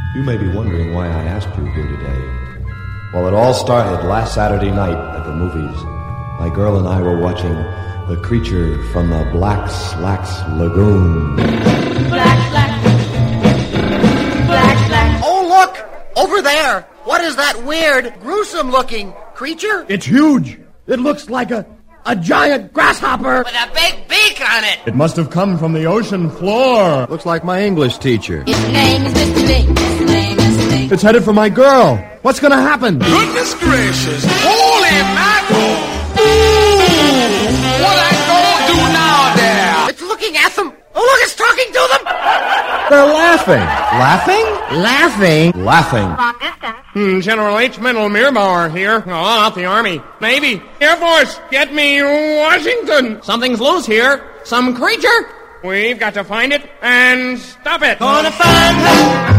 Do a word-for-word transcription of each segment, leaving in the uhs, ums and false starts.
You may be wondering why I asked you here today. Well, it all started last Saturday night at the movies. My girl and I were watching The Creature from the Black Slacks Lagoon. Black Slacks. Black Slacks. Oh, look! Over there! What is that weird, gruesome-looking creature? It's huge. It looks like a, a giant grasshopper. With a big beak on it. It must have come from the ocean floor. Looks like my English teacher. His name is Mister Link. His name is Link. It's headed for my girl. What's going to happen? Goodness gracious. Holy mackerel. What I gonna do now there? It's looking at them. Oh, look, it's talking to them. They're laughing. Laughing? Laughing? Laughing. Long distance. Hmm, General H. Mendel Meerbauer here. Oh, not the Army. Navy. Air Force. Get me Washington. Something's loose here. Some creature. We've got to find it and stop it. Gonna find her.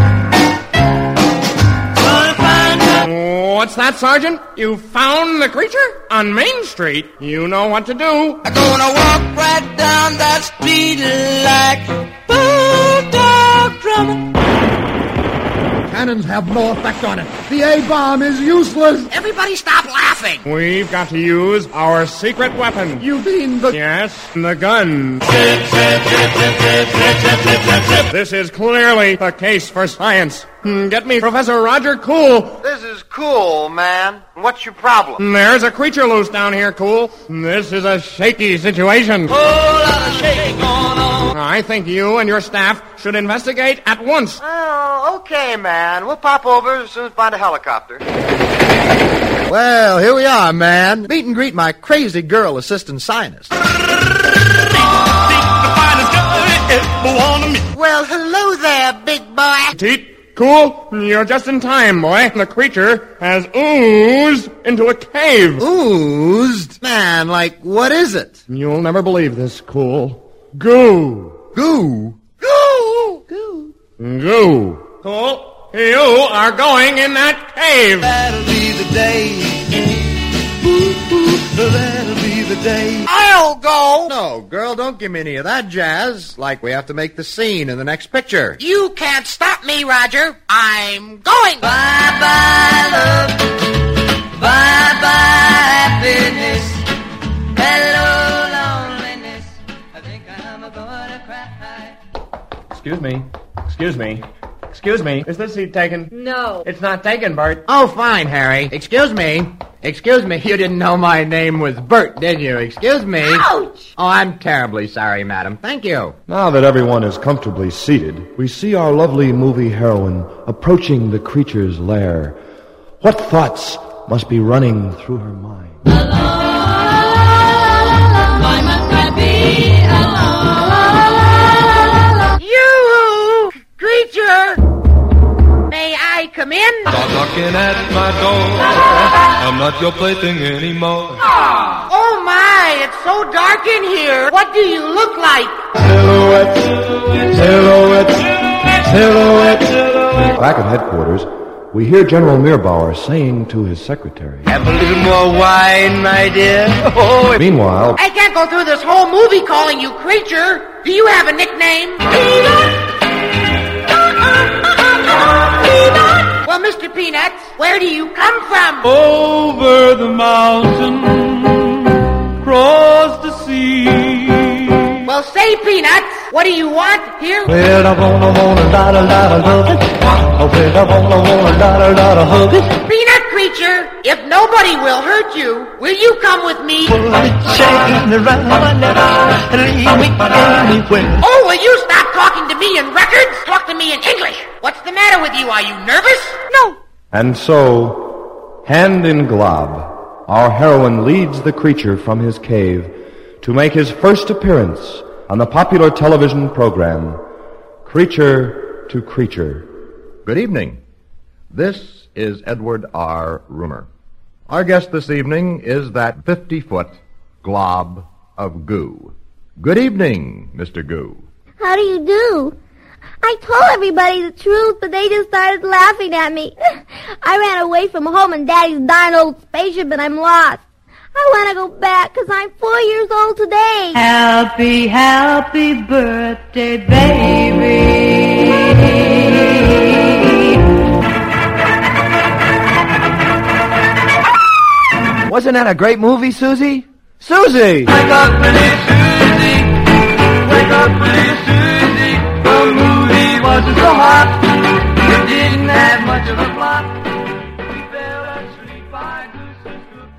Gonna find her. What's that, Sergeant? You found the creature? On Main Street. You know what to do. I'm gonna walk right down that street like Bulldog Drummond. Cannons have no effect on it. The A-bomb is useless. Everybody stop laughing. We've got to use our secret weapon. You mean the... Yes, the gun. This is clearly a case for science. Get me Professor Roger Cool. This is cool, man. What's your problem? There's a creature loose down here, Cool. This is a shaky situation. Whole lot of shaking going on. I think you and your staff should investigate at once. Oh, okay, man. We'll pop over as soon as we find a helicopter. Well, here we are, man. Meet and greet my crazy girl assistant scientist. Well, hello there, big boy. Teet, Cool, you're just in time, boy. The creature has oozed into a cave. Oozed? Man, like, what is it? You'll never believe this, Cool. Goo. Goo? Goo. Goo. Goo. Cool, you are going in that cave. That'll be the day. Ooh, ooh, that'll be the day. I'll go. No, girl, don't give me any of that jazz. Like we have to make the scene in the next picture. You can't stop me, Roger. I'm going. Bye-bye, love. Bye-bye, happiness. Hello, loneliness. I think I'm gonna cry. Excuse me. Excuse me. Excuse me. Is this seat taken? No. It's not taken, Bert. Oh, fine, Harry. Excuse me. Excuse me. You didn't know my name was Bert, did you? Excuse me. Ouch! Oh, I'm terribly sorry, madam. Thank you. Now that everyone is comfortably seated, we see our lovely movie heroine approaching the creature's lair. What thoughts must be running through her mind? Alone, why must I be alone? You, creature. May I come in? Stop knocking at my door. I'm not your plaything anymore. Oh, my, it's so dark in here. What do you look like? Silhouette, silhouette, silhouette. Back at headquarters, we hear General Meerbauer saying to his secretary. Have a little more wine, my dear. Oh, Meanwhile, I can't go through this whole movie calling you creature. Do you have a nickname? Well, Mister Peanuts, where do you come from? Over the mountain, across the sea. Well, say, Peanuts, what do you want here? Well, I wanna, wanna, da da da love it. Oh, well, I wanna, wanna, da da da hug it. Peanut creature, if nobody will hurt you, will you come with me? Shaking around my neck, leave me anywhere. Oh, will you stop talking to me in records? Talk to me in English. What's the matter with you? Are you nervous? No. and so, hand in glove, our heroine leads the creature from his cave to make his first appearance on the popular television program, Creature to Creature. Good evening. This is Edward R. Rumor. Our guest this evening is that fifty-foot glob of goo. Good evening, Mister Goo. How do you do? I told everybody the truth, but they just started laughing at me. I ran away from home and Daddy's dying old spaceship and I'm lost. I want to go back because I'm four years old today. Happy, happy birthday, baby. Wasn't that a great movie, Susie? Susie! Wake up, pretty Susie. Wake up, pretty Susie. The movie wasn't so hot. It didn't have much of a plot. We fell asleep by Goose's Good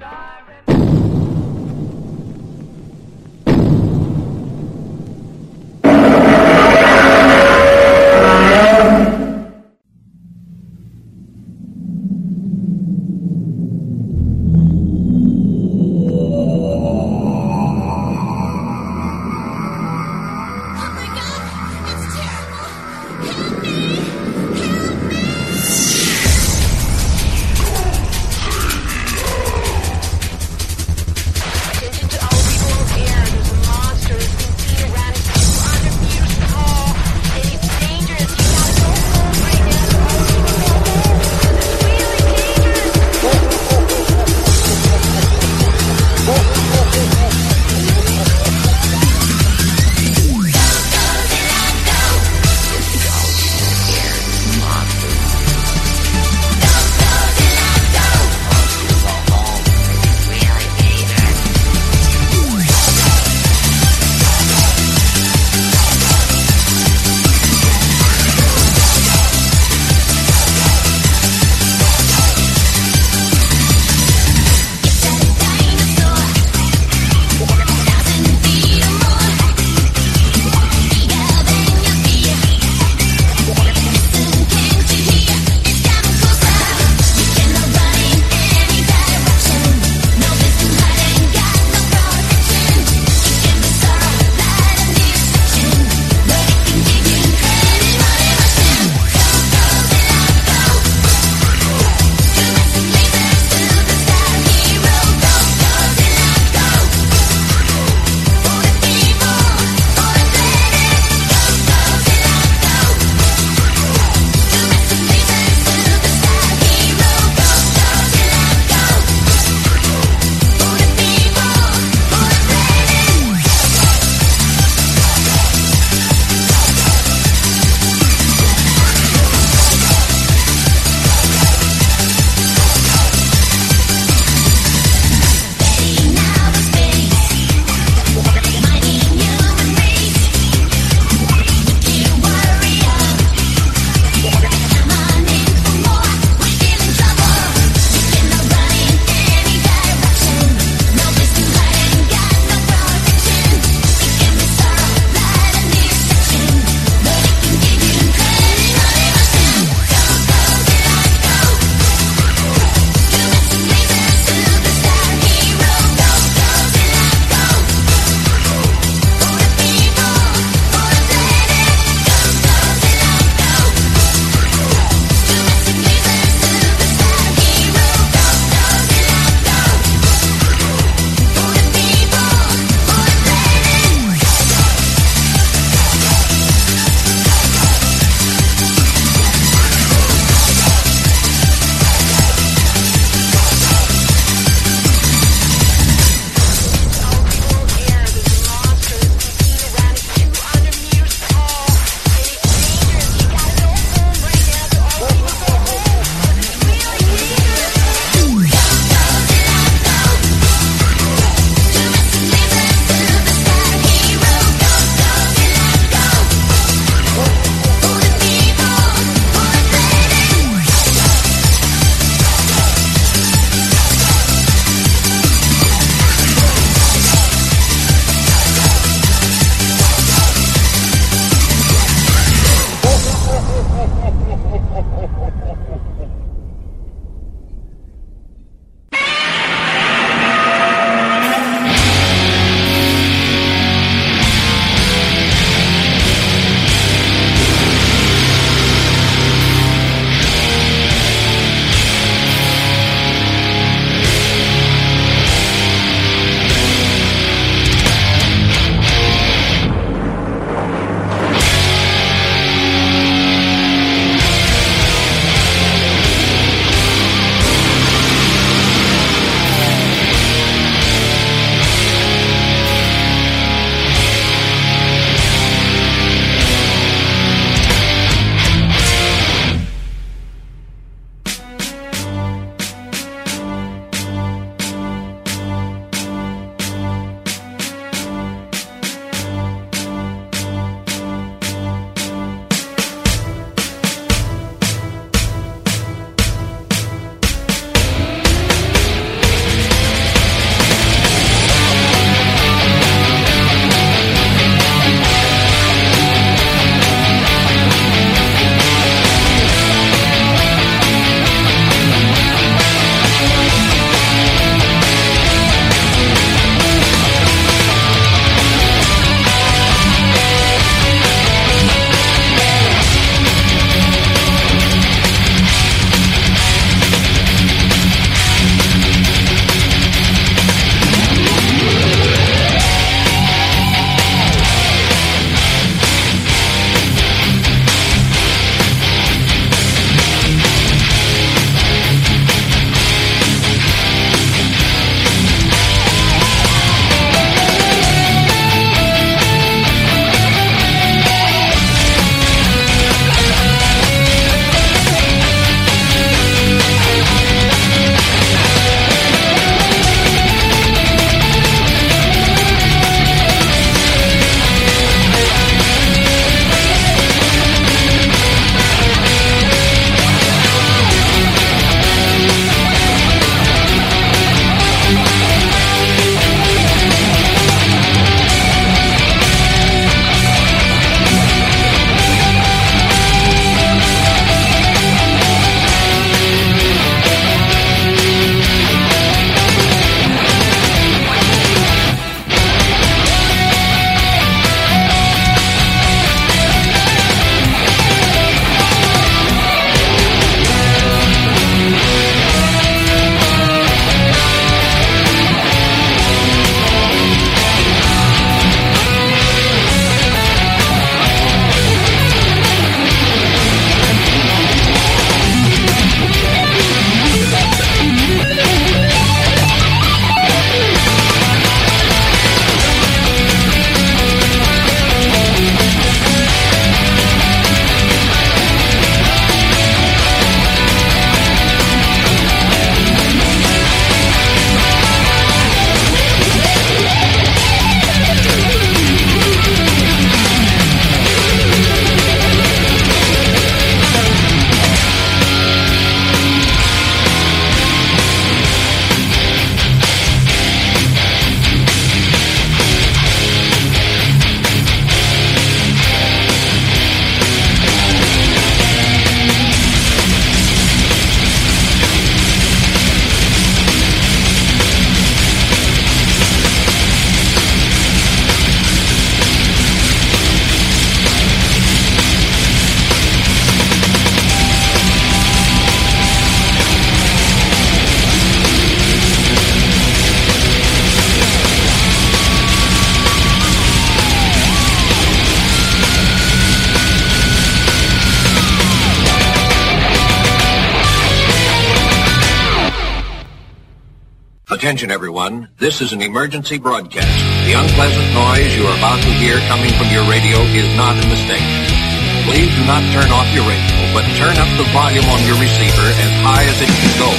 Attention, everyone. This is an emergency broadcast. The unpleasant noise you are about to hear coming from your radio is not a mistake. Please do not turn off your radio, but turn up the volume on your receiver as high as it can go.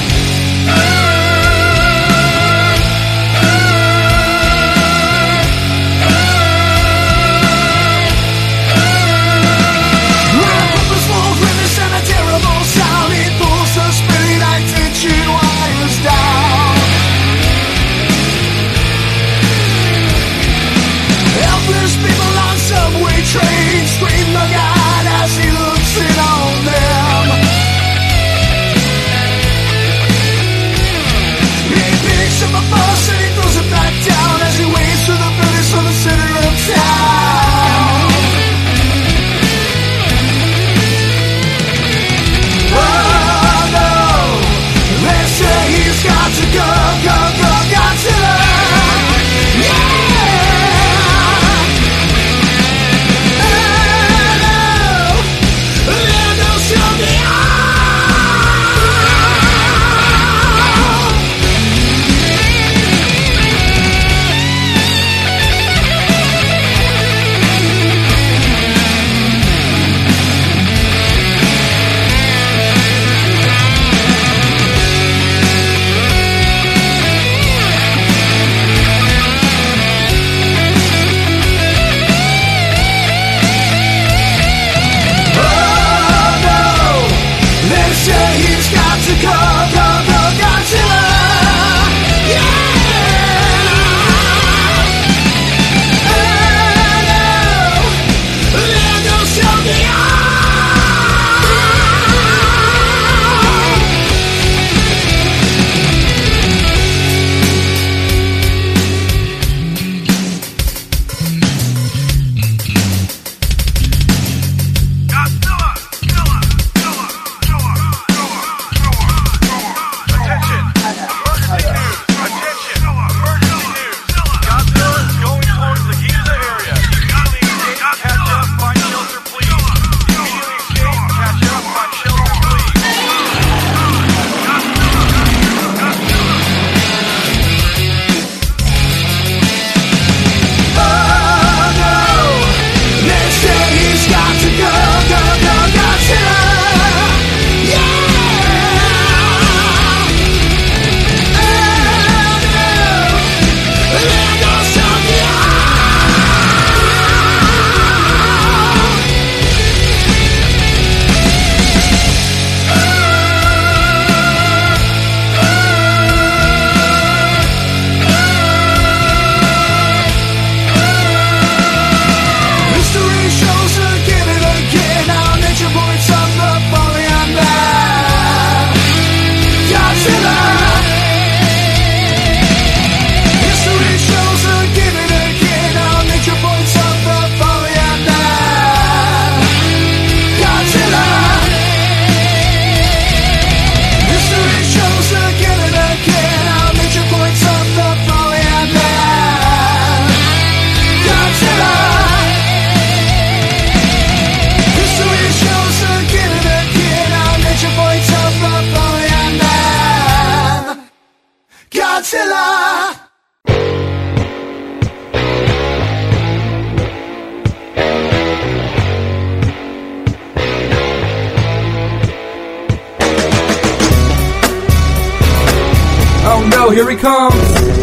My purposeful grimace and a terrible sound, it pulls the spirit like tension wires down. Helpless people on subway trains scream, look out as he looks in on them. He picks up a bus and he throws it back down as he waits for the buildings from the center of town. Oh no, they say he's got to go, go, go, Godzilla. Yeah! Here he comes.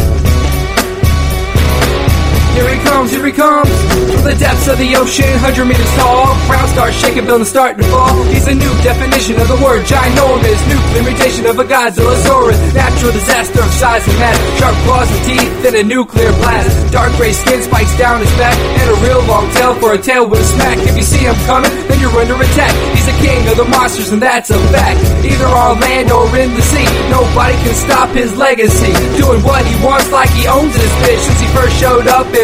Here he comes, here he comes. From the depths of the ocean, one hundred meters tall. Ground starts shaking, buildings starting to fall. He's a new definition of the word ginormous. Nuclear mutation of a Godzillasaurus. Natural disaster of size and mass. Sharp claws and teeth in a nuclear blast. Dark gray skin spikes down his back. And a real long tail for a tail with a smack. If you see him coming, then you're under attack. He's the king of the monsters and that's a fact. Either on land or in the sea, nobody can stop his legacy. Doing what he wants like he owns this bitch. Since he first showed up in fifty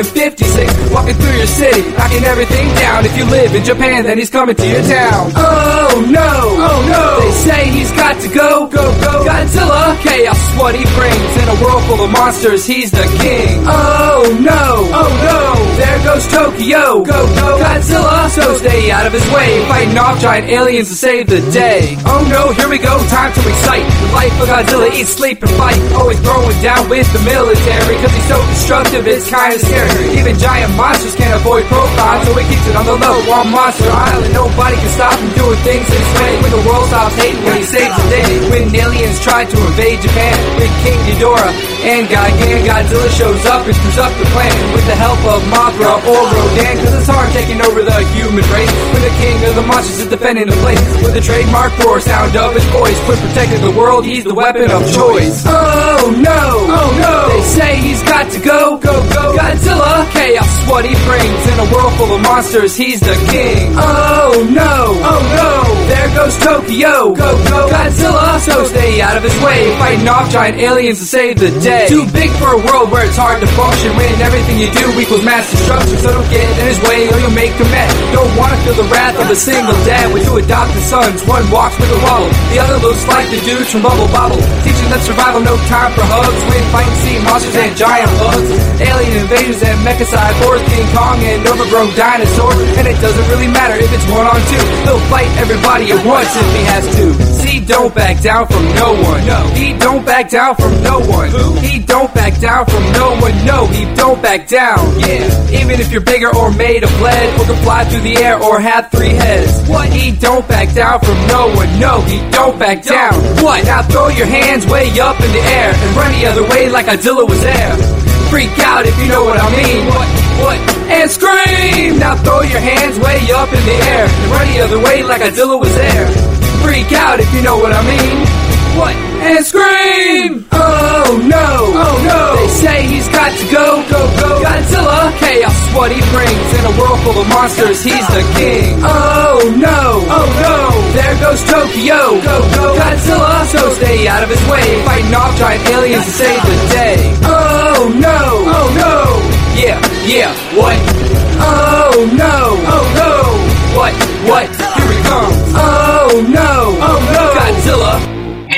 sixty-six, walking through your city, knocking everything down. If you live in Japan, then he's coming to your town. Oh no, oh no, they say he's got to go, go, go. Godzilla, chaos is what he brings. In a world full of monsters, he's the king. Oh no, oh no, there goes Tokyo, go, go. Godzilla, so stay out of his way, fighting off giant aliens to save the day. Oh no, here we go, time to recite the life of Godzilla, eat, sleep, and fight. Always throwing down with the military, cause he's so destructive, it's kinda scary. Even giant monsters can't avoid profile, so he keeps it on the low. On Monster Island, nobody can stop him doing things his way. When the world stops hating, when he saves the day. When aliens try to invade Japan, with King Ghidorah and Gigan, Godzilla shows up and screws up the plan. With the help of Mothra or Rodan, cause it's hard taking over the human race. When the king of the monsters is defending the place, with the trademark roar sound of his voice, quit protecting the world, he's the weapon of choice. Oh no, oh no, they say he's got to go, go, go. Godzilla, chaos is what he brings. In a world full of monsters, he's the king. Oh no, oh no, there goes Tokyo, go, go. Godzilla, so stay out of his way, fighting off giant aliens to save the day. Too big for a world where it's hard to function, when everything you do equals mass destruction. So don't get in his way or you'll make him mad. Don't wanna feel the wrath of a single dad with two adopted sons. One walks with a waddle, the other looks like the dudes from Bubble Bobble, teaching them survival, no time for hugs. When fighting sea monsters and giant bugs, alien invaders and mecha cyborgs, King Kong and overgrown dinosaurs. And it doesn't really matter if it's one on two, he'll fight everybody at once if he has to. See, don't back down from no one. No, he don't back down from no one. Who? He don't back down from no one. No, he don't back down. Yeah, even if you're bigger or made of lead, or can fly through the air or have three heads. What? He don't back down from no one. No, he don't back down. What? Now throw your hands way up in the air and run the other way like Godzilla was there. Freak out if you know what I mean. What? What? And scream! Now throw your hands way up in the air and run the other way like Godzilla was there. Freak out if you know what I mean. What? And scream! Oh no! Oh no! They say he's got to go, go, go. Godzilla, chaos is what he brings. In a world full of monsters, he's the king. Oh no! Oh no! There goes Tokyo, go, go. Godzilla, so stay out of his way, fighting off giant aliens to save the day. Oh no! Oh no! Yeah, yeah, what? Oh no! Oh no! What? What? Here he comes. Oh no! Oh no! Godzilla.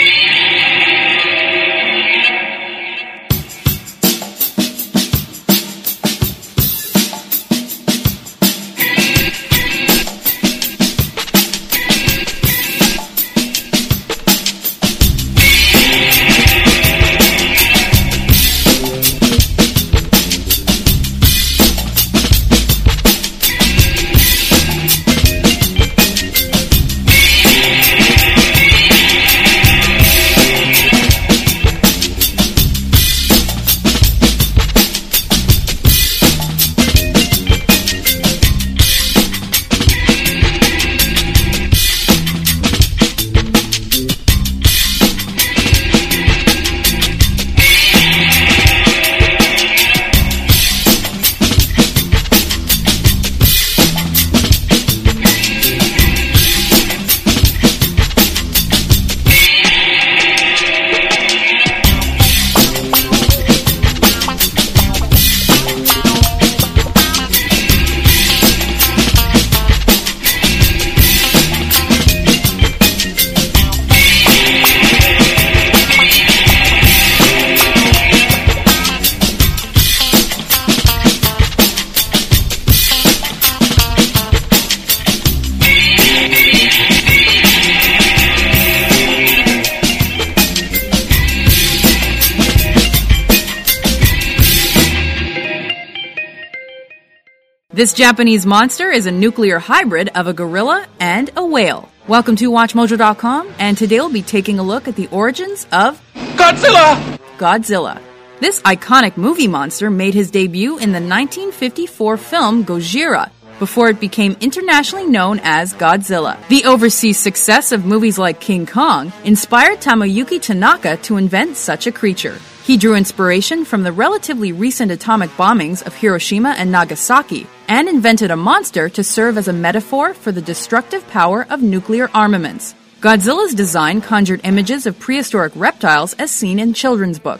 This Japanese monster is a nuclear hybrid of a gorilla and a whale. Welcome to Watch Mojo dot com, and today we'll be taking a look at the origins of Godzilla! Godzilla. This iconic movie monster made his debut in the nineteen fifty-four film Gojira, before it became internationally known as Godzilla. The overseas success of movies like King Kong inspired Tomoyuki Tanaka to invent such a creature. He drew inspiration from the relatively recent atomic bombings of Hiroshima and Nagasaki, and invented a monster to serve as a metaphor for the destructive power of nuclear armaments. Godzilla's design conjured images of prehistoric reptiles as seen in children's books.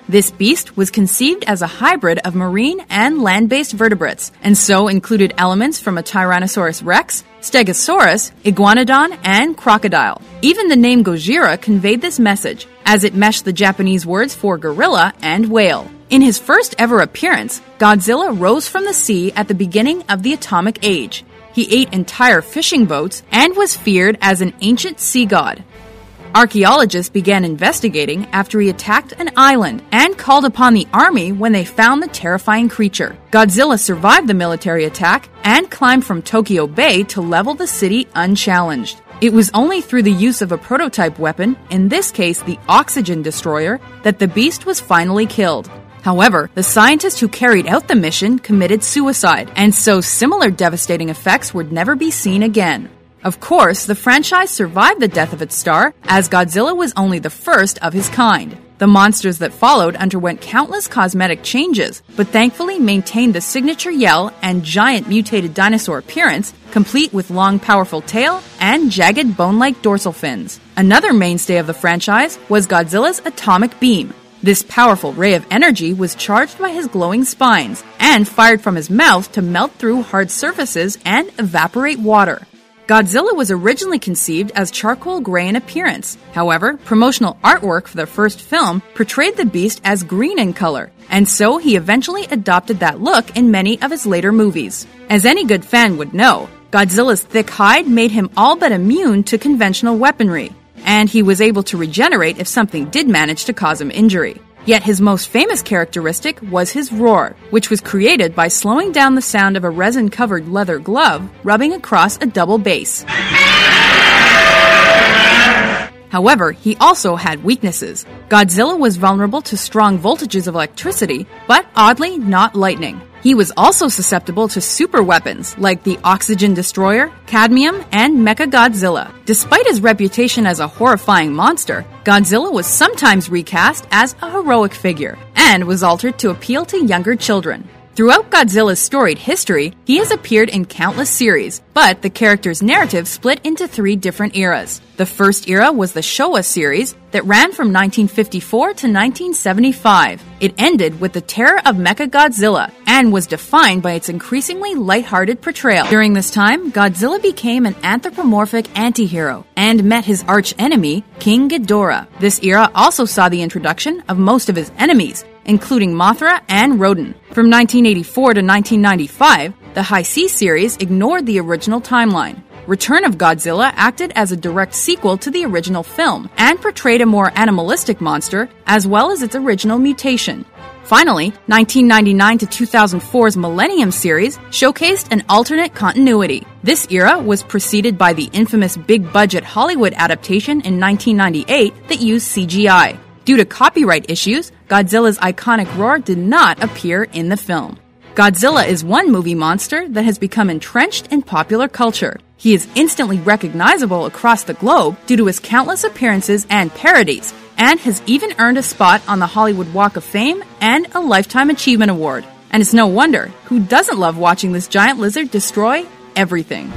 This beast was conceived as a hybrid of marine and land-based vertebrates, and so included elements from a Tyrannosaurus rex, Stegosaurus, Iguanodon, and crocodile. Even the name Gojira conveyed this message, as it meshed the Japanese words for gorilla and whale. In his first ever appearance, Godzilla rose from the sea at the beginning of the Atomic Age. He ate entire fishing boats and was feared as an ancient sea god. Archaeologists began investigating after he attacked an island and called upon the army when they found the terrifying creature. Godzilla survived the military attack and climbed from Tokyo Bay to level the city unchallenged. It was only through the use of a prototype weapon, in this case the oxygen destroyer, that the beast was finally killed. However, the scientist who carried out the mission committed suicide, and so similar devastating effects would never be seen again. Of course, the franchise survived the death of its star, as Godzilla was only the first of his kind. The monsters that followed underwent countless cosmetic changes, but thankfully maintained the signature yell and giant mutated dinosaur appearance, complete with long powerful tail and jagged bone-like dorsal fins. Another mainstay of the franchise was Godzilla's atomic beam. This powerful ray of energy was charged by his glowing spines and fired from his mouth to melt through hard surfaces and evaporate water. Godzilla was originally conceived as charcoal gray in appearance. However, promotional artwork for the first film portrayed the beast as green in color, and so he eventually adopted that look in many of his later movies. As any good fan would know, Godzilla's thick hide made him all but immune to conventional weaponry, and he was able to regenerate if something did manage to cause him injury. Yet his most famous characteristic was his roar, which was created by slowing down the sound of a resin-covered leather glove rubbing across a double bass. However, he also had weaknesses. Godzilla was vulnerable to strong voltages of electricity, but oddly not lightning. He was also susceptible to super weapons like the Oxygen Destroyer, Cadmium, and Mechagodzilla. Despite his reputation as a horrifying monster, Godzilla was sometimes recast as a heroic figure and was altered to appeal to younger children. Throughout Godzilla's storied history, he has appeared in countless series, but the character's narrative split into three different eras. The first era was the Showa series that ran from nineteen fifty-four to nineteen seventy-five. It ended with the terror of Mechagodzilla and was defined by its increasingly lighthearted portrayal. During this time, Godzilla became an anthropomorphic anti-hero and met his arch-enemy, King Ghidorah. This era also saw the introduction of most of his enemies, including Mothra and Rodan. From nineteen eighty-four to nineteen ninety-five, the High Sea series ignored the original timeline. Return of Godzilla acted as a direct sequel to the original film and portrayed a more animalistic monster as well as its original mutation. Finally, nineteen ninety-nine to two thousand four's Millennium series showcased an alternate continuity. This era was preceded by the infamous big-budget Hollywood adaptation in nineteen ninety-eight that used C G I. Due to copyright issues, Godzilla's iconic roar did not appear in the film. Godzilla is one movie monster that has become entrenched in popular culture. He is instantly recognizable across the globe due to his countless appearances and parodies, and has even earned a spot on the Hollywood Walk of Fame and a Lifetime Achievement Award. And it's no wonder, who doesn't love watching this giant lizard destroy everything?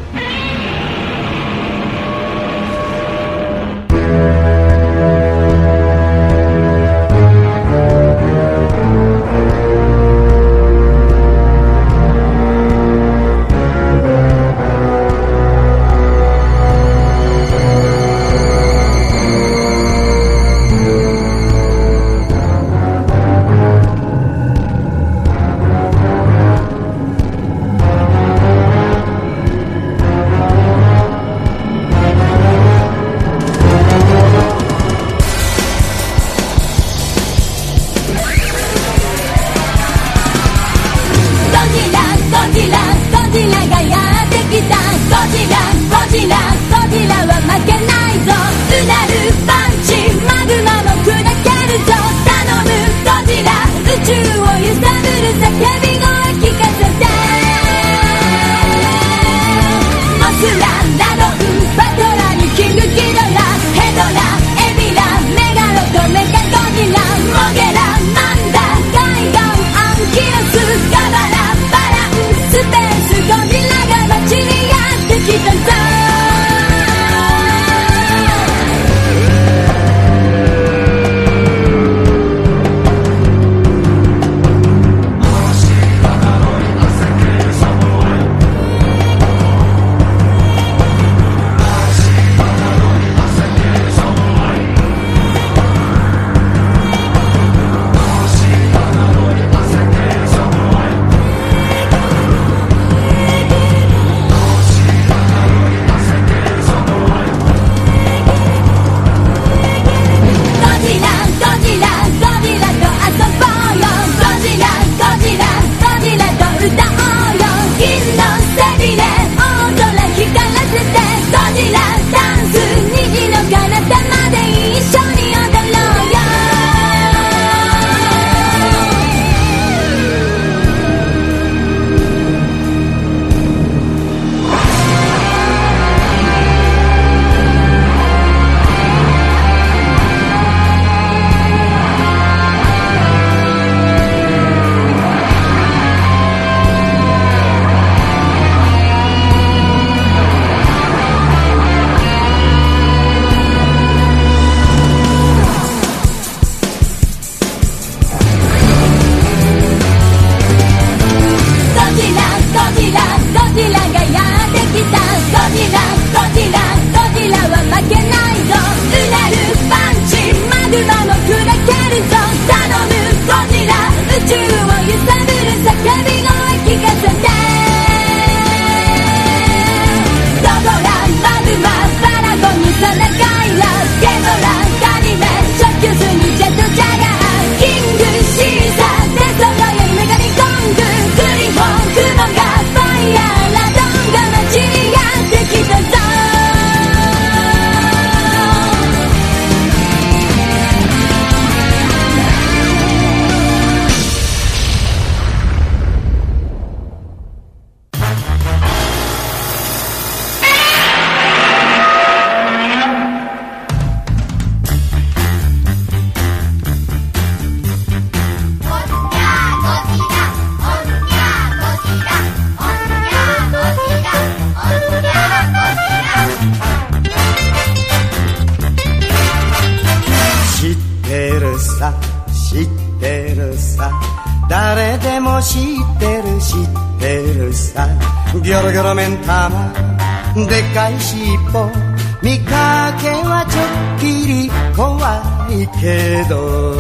知ってる知ってるさギョロギョロ目ん玉でっかい尻尾見かけはちょっぴり怖いけど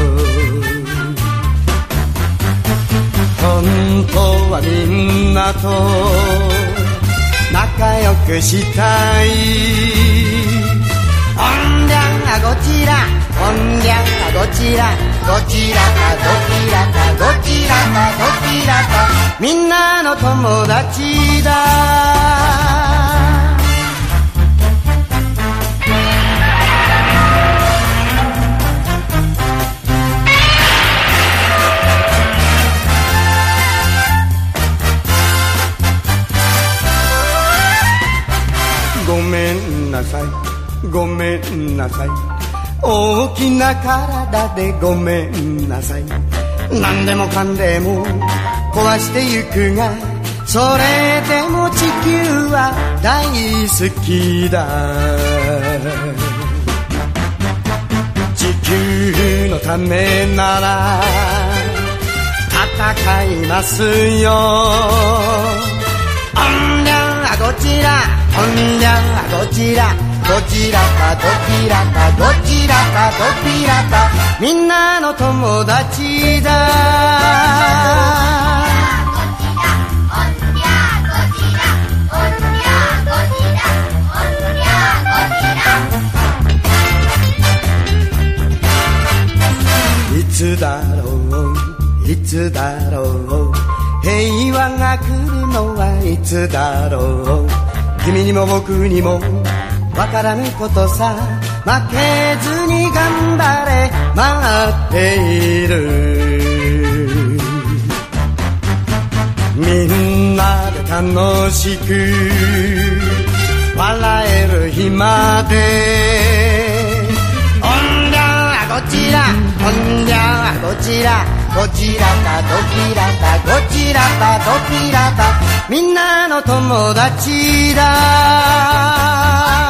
本当はみんなと仲良くしたいおんりゃごちらおんりゃごちらどちらかどちらかどちらかどちらかみんなの友達だごめんなさいごめんなさい大きな体でごめんなさい何でもかんでも壊してゆくがそれでも地球は大好きだ地球のためなら戦いますよおんりゃごちらおんりゃごちらどちらかどちらかどちらかどちらかみんなの友達だいつだろういつだろう平和が来るのはいつだろう君にも僕にもわからぬことさ負けずに頑張れ待っているみんなで楽しく笑える日までおんりゃごちらおんりゃごちらどちらかどちらかどちらかどちらかみんなの友達だ